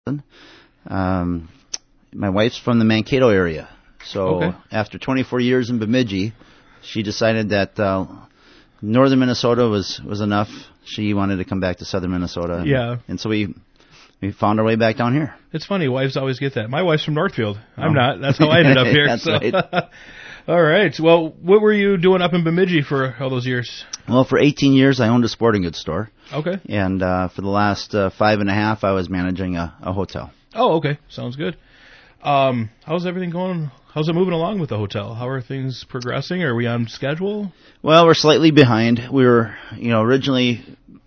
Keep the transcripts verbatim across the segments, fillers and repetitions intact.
Um, my wife's from the Mankato area, so Okay. after twenty-four years in Bemidji, she decided that uh, northern Minnesota was, was enough. She wanted to come back to southern Minnesota. And, Yeah. And so we we found our way back down here. It's funny, wives always get that. My wife's from Northfield. I'm Oh. not. That's how I ended up here. That's so. right. All right. Well, what were you doing up in Bemidji for all those years? Well, for eighteen years, I owned a sporting goods store. Okay. And uh, for the last uh, five and a half, I was managing a, a hotel. Oh, okay. Sounds good. Um, how's everything going? How's it moving along with the hotel? How are things progressing? Are we on schedule? Well, we're slightly behind. We were, you know, originally,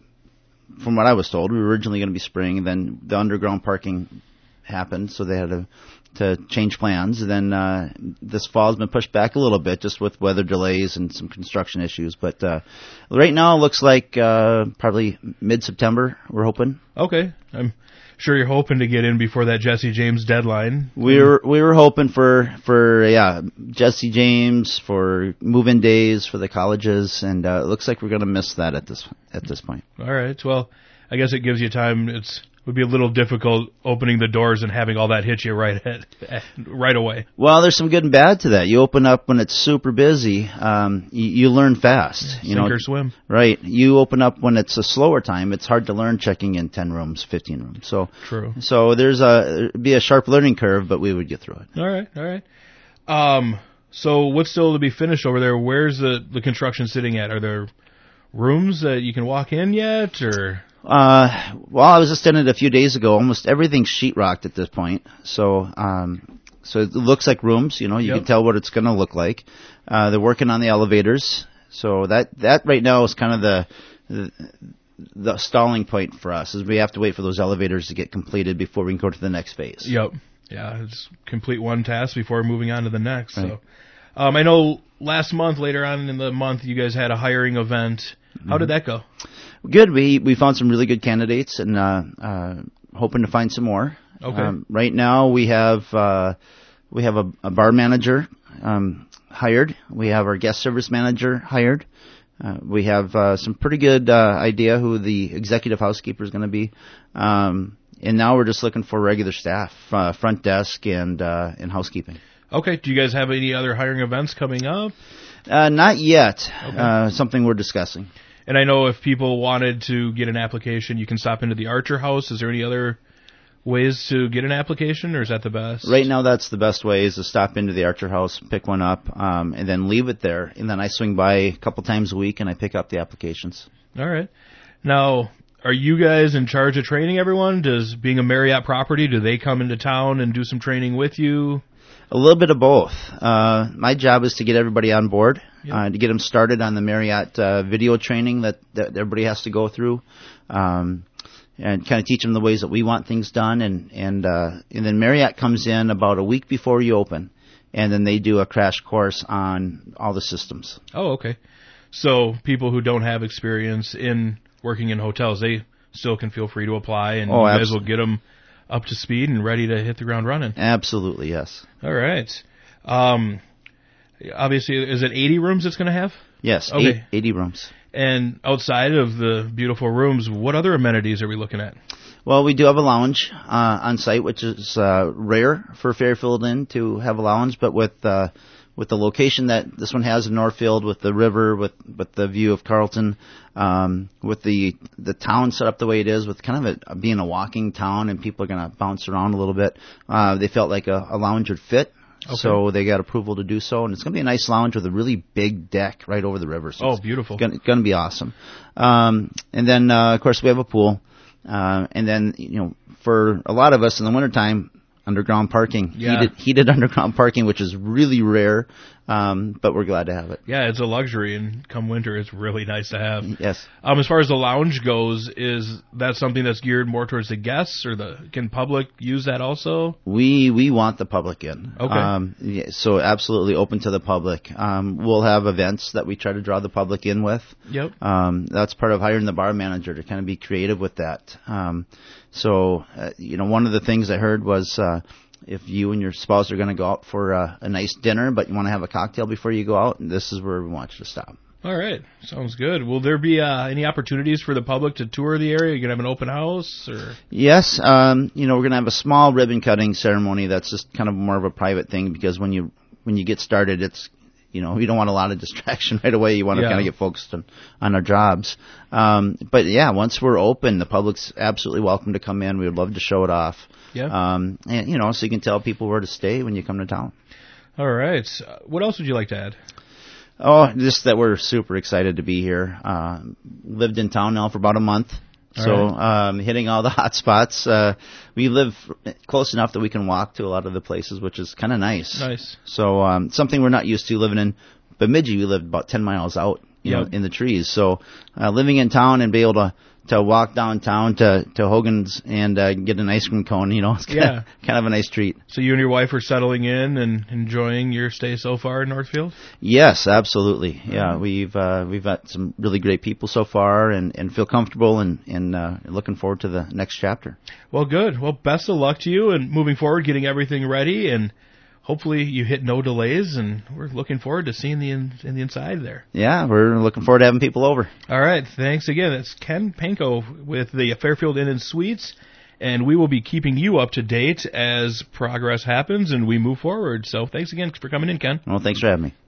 from what I was told, we were originally going to be spring, and then the underground parking happened, so they had to to change plans. And then uh, this fall has been pushed back a little bit, just with weather delays and some construction issues. But uh, right now, it looks like uh, probably mid-September. We're hoping. Okay. I'm sure you're hoping to get in before that Jesse James deadline. We were we were hoping for for yeah Jesse James, for move-in days for the colleges, and uh, it looks like we're going to miss that at this at this point. All right. Well, I guess it gives you time. It's would be a little difficult opening the doors and having all that hit you right at, right away. Well, there's some good and bad to that. You open up when it's super busy, um, you, you learn fast. You Sink know, or swim. Right. You open up when it's a slower time. It's hard to learn checking in ten rooms, fifteen rooms. So True. So there's a it'd be a sharp learning curve, but we would get through it. All right. All right. Um. So what's still to be finished over there? Where's the the construction sitting at? Are there rooms that you can walk in yet, or? Uh, well, I was just in it a few days ago. Almost everything's sheetrocked at this point. So, um, so it looks like rooms. You know, you Yep. can tell what it's going to look like. Uh, they're working on the elevators. So that that right now is kind of the, the the stalling point for us. Is we have to wait for those elevators to get completed before we can go to the next phase. Yep. Yeah, it's complete one task before moving on to the next. Right. So, um, I know last month, later on in the month, you guys had a hiring event. How did that go? Good. We we found some really good candidates, and uh, uh, hoping to find some more. Okay. Um, right now we have uh, we have a, a bar manager um, hired. We have our guest service manager hired. Uh, we have uh, some pretty good uh, idea who the executive housekeeper is going to be. Um, and now we're just looking for regular staff, uh, front desk and uh, and housekeeping. Okay. Do you guys have any other hiring events coming up? Uh, not yet. Okay. Uh, something we're discussing. And I know if people wanted to get an application, you can stop into the Archer House. Is there any other ways to get an application, or is that the best? Right now, that's the best way, is to stop into the Archer House, pick one up, um, and then leave it there. And then I swing by a couple times a week and I pick up the applications. All right. Now, are you guys in charge of training everyone? Does being a Marriott property, do they come into town and do some training with you? A little bit of both. Uh, my job is to get everybody on board, Yep. uh, to get them started on the Marriott uh, video training that, that everybody has to go through, um, and kind of teach them the ways that we want things done. And and uh, and then Marriott comes in about a week before you open, and then they do a crash course on all the systems. Oh, okay. So people who don't have experience in working in hotels, they still can feel free to apply, and Oh, you guys abs- will get them up to speed and ready to hit the ground running. Absolutely, yes. All right. Um, obviously, is it eighty rooms it's going to have? Yes, Okay. eight, eighty rooms. And outside of the beautiful rooms, what other amenities are we looking at? Well, we do have a lounge uh, on site, which is uh, rare for Fairfield Inn to have a lounge, but with uh, with the location that this one has in Northfield, with the river, with with the view of Carlton, um, with the the town set up the way it is, with kind of a, being a walking town and people are going to bounce around a little bit, uh, they felt like a, a lounge would fit. Okay. So they got approval to do so, and it's going to be a nice lounge with a really big deck right over the river. So Oh, it's beautiful. Going to be awesome. Um, and then, uh, of course, we have a pool. Uh, and then, you know, for a lot of us in the wintertime, underground parking, Yeah. heated, heated underground parking, which is really rare, um, but we're glad to have it. Yeah, it's a luxury, and come winter, it's really nice to have. Yes. Um, as far as the lounge goes, is that something that's geared more towards the guests, or the can public use that also? We we want the public in. Okay. Um, yeah, so absolutely open to the public. Um, we'll have events that we try to draw the public in with. Yep. Um, that's part of hiring the bar manager, to kind of be creative with that. Um, so, uh, you know, one of the things I heard was uh, if you and your spouse are going to go out for uh, a nice dinner, but you want to have a cocktail before you go out, this is where we want you to stop. All right. Sounds good. Will there be uh, any opportunities for the public to tour the area? Are you going to have an open house? Or? Yes. Um, you know, we're going to have a small ribbon cutting ceremony. That's just kind of more of a private thing because when you when you get started, it's, you know, you don't want a lot of distraction right away. You want to Yeah. kind of get focused on, on our jobs. Um, but, yeah, once we're open, the public's absolutely welcome to come in. We would love to show it off. Yeah. Um, and, you know, so you can tell people where to stay when you come to town. All right. Uh, What else would you like to add? Oh, just that we're super excited to be here. Uh, lived in town now for about a month. All So, um, hitting all the hot spots. Uh, we live close enough that we can walk to a lot of the places, which is kind of nice. Nice. So, um, something we're not used to living in Bemidji. We lived about ten miles out, you Yep. know, in the trees. So, uh, living in town and be able to, to walk downtown to, to Hogan's and, uh, get an ice cream cone, you know, it's kind, Yeah. of, kind of a nice treat. So you and your wife are settling in and enjoying your stay so far in Northfield? Yes, absolutely. Yeah, we've uh, we've got some really great people so far, and, and feel comfortable, and and uh, looking forward to the next chapter. Well, good. Well, best of luck to you and moving forward, getting everything ready, and hopefully you hit no delays. And we're looking forward to seeing the in, in the inside there. Yeah, we're looking forward to having people over. All right. Thanks again. That's Ken Panko with the Fairfield Inn and Suites. And we will be keeping you up to date as progress happens and we move forward. So thanks again for coming in, Ken. Well, thanks for having me.